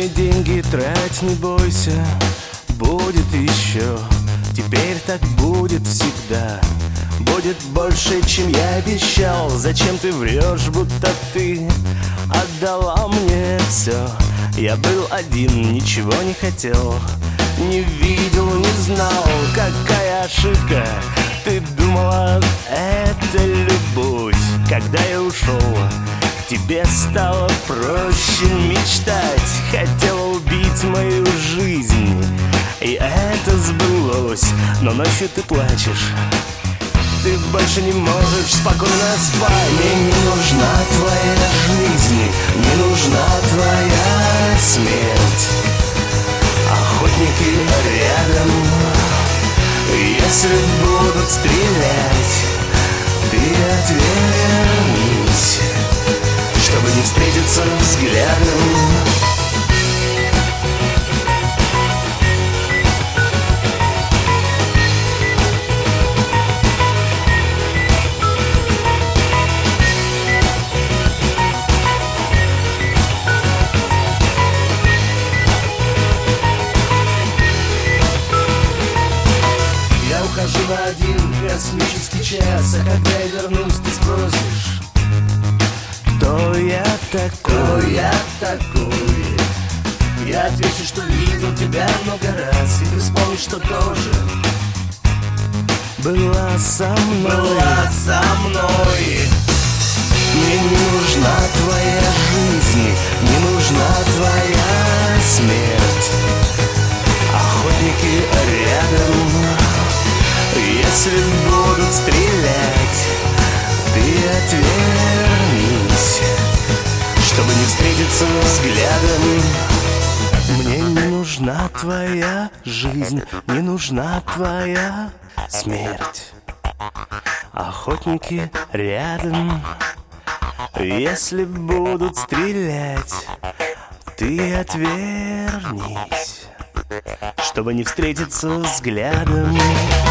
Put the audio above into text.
мои деньги трать, не бойся, будет еще. Теперь так будет всегда. Будет больше, чем я обещал. Зачем ты врешь, будто ты отдала мне все? Я был один, ничего не хотел, не видел, не знал. Какая ошибка, ты думала, это любовь. Когда я ушел, тебе стало проще мечтать. Хотела убить мою жизнь, и это сбылось. Но ночью ты плачешь, ты больше не можешь спокойно спать. Мне не нужна твоя жизнь, не нужна твоя смерть. Охотники рядом, если будут стрелять, ты отвернись, чтобы не встретиться взглядом. Ухожу на один космический час, а когда я вернусь, ты спросишь, кто я такой, Я отвечу, что видел тебя много раз, и ты вспомнишь, что тоже была со мной. Мне не нужна твоя жизнь, не нужна твоя смерть. Охотники рядом, если будут стрелять, ты отвернись, чтобы не встретиться взглядом. Мне не нужна твоя жизнь, не нужна твоя смерть. Охотники рядом, если будут стрелять, ты отвернись, чтобы не встретиться взглядом.